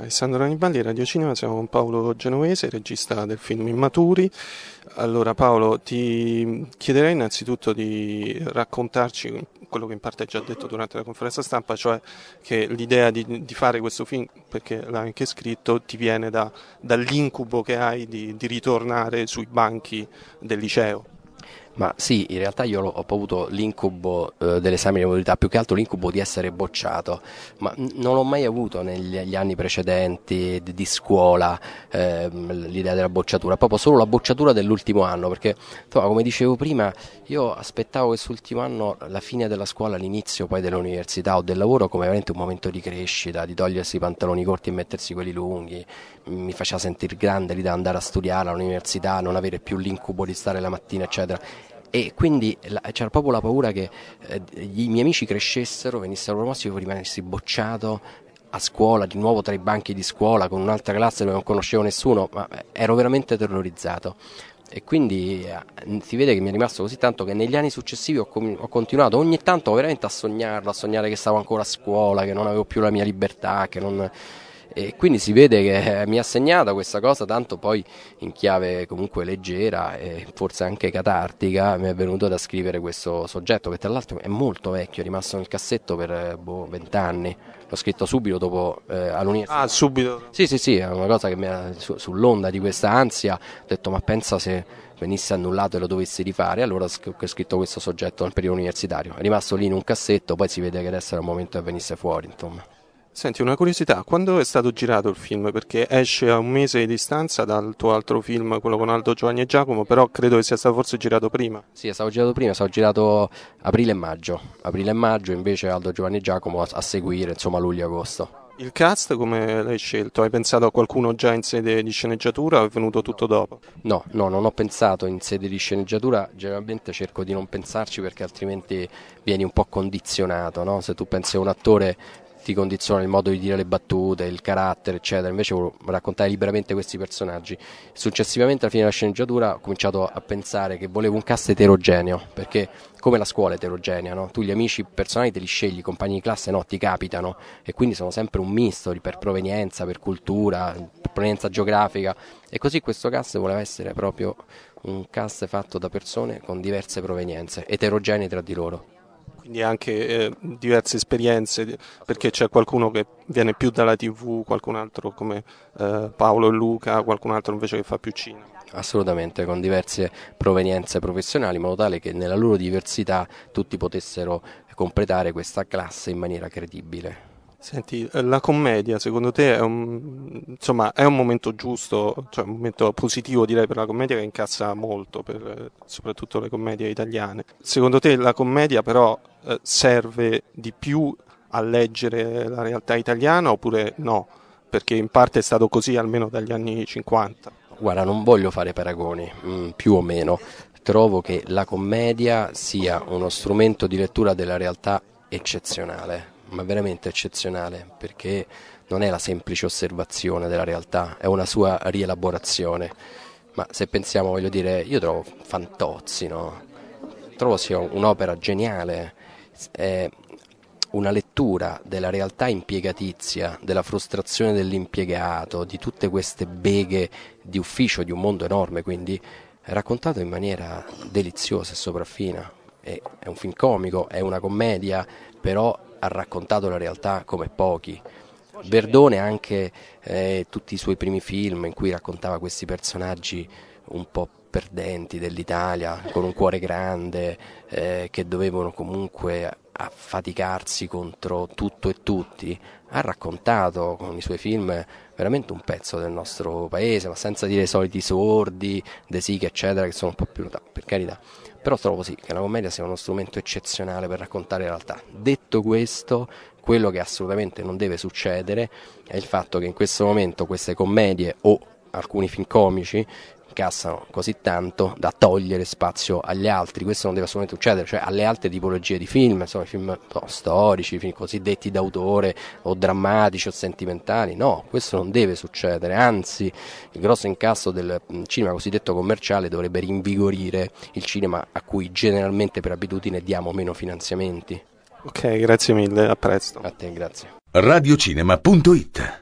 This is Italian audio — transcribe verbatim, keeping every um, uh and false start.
Alessandro Anibaldi, Radio Cinema, siamo con Paolo Genovese, regista del film Immaturi. Allora Paolo, ti chiederei innanzitutto di raccontarci quello che in parte hai già detto durante la conferenza stampa, cioè che l'idea di, di fare questo film, perché l'hai anche scritto, ti viene da, dall'incubo che hai di, di ritornare sui banchi del liceo. Ma sì, in realtà io ho avuto l'incubo eh, dell'esame di maturità, più che altro l'incubo di essere bocciato, ma n- non l'ho mai avuto negli gli anni precedenti di, di scuola, ehm, l'idea della bocciatura, proprio solo la bocciatura dell'ultimo anno, perché insomma, come dicevo prima, io aspettavo quest'ultimo anno, la fine della scuola, l'inizio poi dell'università o del lavoro come veramente un momento di crescita, di togliersi i pantaloni corti e mettersi quelli lunghi, mi faceva sentire grande l'idea di andare a studiare all'università, non avere più l'incubo di stare la mattina eccetera. E quindi la, c'era proprio la paura che eh, i miei amici crescessero, venissero promossi, io rimanessi bocciato a scuola, di nuovo tra i banchi di scuola, con un'altra classe dove non conoscevo nessuno, ma ero veramente terrorizzato. E quindi eh, si vede che mi è rimasto così tanto che negli anni successivi ho, com- ho continuato ogni tanto veramente a sognarlo, a sognare che stavo ancora a scuola, che non avevo più la mia libertà, che non... E quindi si vede che mi ha segnata questa cosa, tanto poi in chiave comunque leggera e forse anche catartica mi è venuto da scrivere questo soggetto che tra l'altro è molto vecchio, è rimasto nel cassetto per boh, vent'anni, l'ho scritto subito dopo eh, all'università. Ah, subito? Sì, sì, sì, è una cosa che mi ha, su, sull'onda di questa ansia, ho detto ma pensa se venisse annullato e lo dovessi rifare, allora ho scritto questo soggetto nel periodo universitario, è rimasto lì in un cassetto, poi si vede che adesso era il momento che venisse fuori, insomma. Senti, una curiosità, quando è stato girato il film? Perché esce a un mese di distanza dal tuo altro film, quello con Aldo, Giovanni e Giacomo, però credo che sia stato forse girato prima. Sì, è stato girato prima, è stato girato aprile e maggio, aprile e maggio invece Aldo, Giovanni e Giacomo a, a seguire, insomma luglio e agosto. Il cast come l'hai scelto? Hai pensato a qualcuno già in sede di sceneggiatura o è venuto tutto dopo? No, no, non ho pensato in sede di sceneggiatura, generalmente cerco di non pensarci perché altrimenti vieni un po' condizionato, no? Se tu pensi a un attore ti condiziona il modo di dire le battute, il carattere, eccetera. Invece volevo raccontare liberamente questi personaggi. Successivamente, alla fine della sceneggiatura, ho cominciato a pensare che volevo un cast eterogeneo, perché come la scuola è eterogenea, no? Tu gli amici personali te li scegli, i compagni di classe no, ti capitano, e quindi sono sempre un misto per provenienza, per cultura, per provenienza geografica, e così questo cast voleva essere proprio un cast fatto da persone con diverse provenienze, eterogenee tra di loro. Quindi anche eh, diverse esperienze, perché c'è qualcuno che viene più dalla tivù, qualcun altro come eh, Paolo e Luca, qualcun altro invece che fa più cinema. Assolutamente, con diverse provenienze professionali, in modo tale che nella loro diversità tutti potessero completare questa classe in maniera credibile. Senti, la commedia secondo te è un, insomma, è un momento giusto, cioè un momento positivo direi per la commedia che incassa molto, per, soprattutto le commedie italiane. Secondo te la commedia però eh, serve di più a leggere la realtà italiana oppure no? Perché in parte è stato così almeno dagli anni cinquanta. Guarda, non voglio fare paragoni, mh, più o meno. Trovo che la commedia sia uno strumento di lettura della realtà eccezionale, ma veramente eccezionale, perché non è la semplice osservazione della realtà, è una sua rielaborazione. Ma se pensiamo, voglio dire, io trovo Fantozzi, no? Trovo sia un'opera geniale, è una lettura della realtà impiegatizia, della frustrazione dell'impiegato, di tutte queste beghe di ufficio, di un mondo enorme, quindi è raccontato in maniera deliziosa e sopraffina. È, è un film comico, è una commedia, però ha raccontato la realtà come pochi. Verdone anche eh, tutti i suoi primi film in cui raccontava questi personaggi un po' perdenti dell'Italia, con un cuore grande, eh, che dovevano comunque affaticarsi contro tutto e tutti, ha raccontato con i suoi film veramente un pezzo del nostro paese, ma senza dire i soliti sordi, De Sica eccetera, che sono un po' più notati, per carità. Però trovo sì che la commedia sia uno strumento eccezionale per raccontare la realtà. Detto questo, quello che assolutamente non deve succedere è il fatto che in questo momento queste commedie o alcuni film comici incassano così tanto da togliere spazio agli altri. Questo non deve assolutamente succedere, cioè alle altre tipologie di film, insomma, film no, storici, film cosiddetti d'autore o drammatici o sentimentali. No, questo non deve succedere, anzi il grosso incasso del cinema cosiddetto commerciale dovrebbe rinvigorire il cinema a cui generalmente per abitudine diamo meno finanziamenti. Ok, grazie mille, a presto. A te, grazie. radiocinema punto it